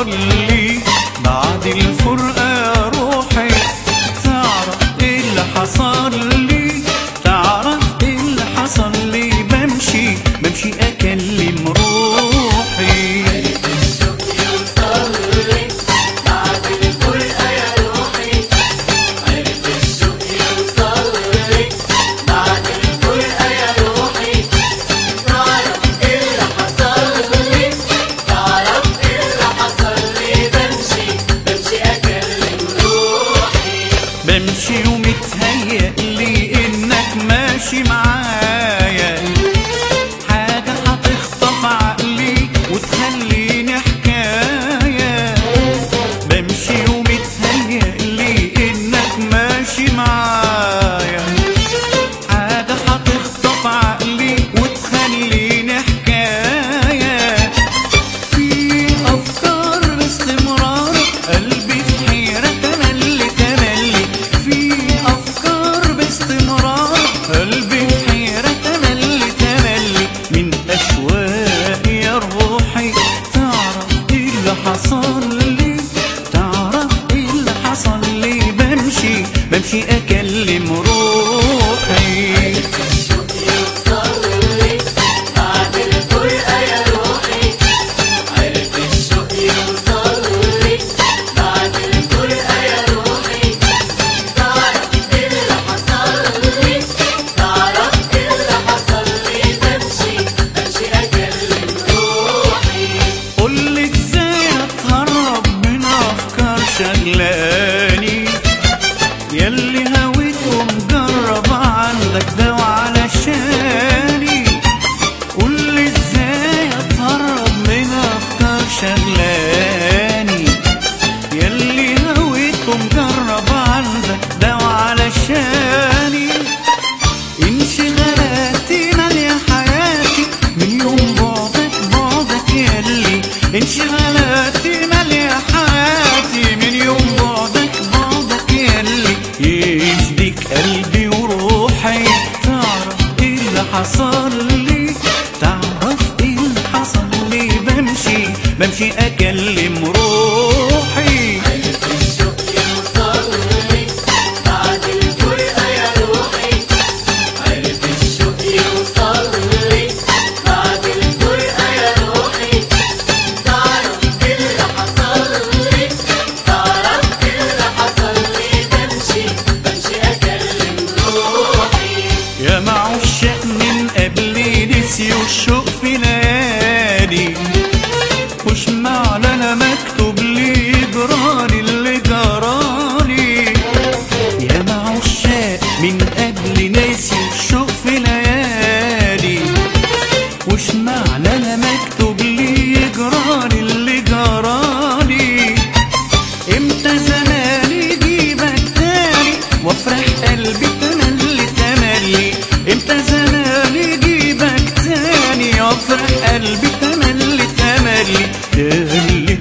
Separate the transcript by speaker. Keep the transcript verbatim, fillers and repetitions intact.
Speaker 1: لي بعد الفرقة يا روحي. تعرف ايه اللي حصل لي، تعرف ايه اللي حصل لي. بمشي بمشي اكلم روحي.
Speaker 2: عرف الشوق يوصل لي بعد الفرقة يا روحي. عرف الشوق يوصل لي بعد الفرقة يا روحي. تعرف ايه اللي حصل لي، تعرف ايه اللي حصل لي. بمشي بمشي اكلم روحي.
Speaker 1: بمشي ومتهيألي انك ماشي معايا، حاجة هتخطف عقلي وتخليني حكاية. بمشي ومتهيألي انك ماشي معايا، حاجة هتخطف عقلي وتخليني حكاية. في افكار باستمرار قلبي في حيرة تملي تملي. في افكار باستمرار قلبي في حيرة تملي تملي من اشواق يا روحي. تعرف ايه اللي حصل لي، تعرف ايه اللي حصل لي. بمشي بمشي اكلم روحي.
Speaker 2: عرف الشوق يوصل لي بعد الفرقة يا روحي. عرف الشوق يوصل لي بعد الفرقة يا روحي. تعرف ايه اللي حصل لي، تعرف ايه اللي حصل لي. بمشي بمشي اكلم روحي.
Speaker 1: قولي ازاي اتهرب من افكار شغلاني، ياللي هويت ومجرب عندك دوا علشاني. قولي ازاي اتهرب من افكار شغلاني، ياللي هويت ومجرب عندك دوا علشاني. انشغالاتي مالية حياتي من يوم بعدك بعدك ياللي. انشغالاتي مالية حياتي من يوم بعدك بعدك ياللي. يفديك قلبي وروحي. تعرف ايه اللي حصل لي، تعرف ايه اللي حصل لي. بمشي بمشي اكلم روحي.
Speaker 2: عرف الشوق يوصل لي بعد الفرقة يا روحي. عرف الشوق يوصل لي بعد الفرقة يا روحي. تعرف ايه اللي حصل لي، تعرف ايه اللي حصل لي. بمشي بمشي اكلم روحي.
Speaker 1: يا معشاق من قبلي نسيوا الشوق في ليالي، وش معنى انا مكتوب لي جرالي اللي جرالي. يا معشاق من قبلي نسيوا الشوق في ليالي، وش معنى انا مكتوب لي جرالي اللي جرالي. امتى زمان يجيبك تاني وافرح قلبي تملي تملي. امتى زمان يجيبك تاني وافرح قلبي تملي تملي. يا اللي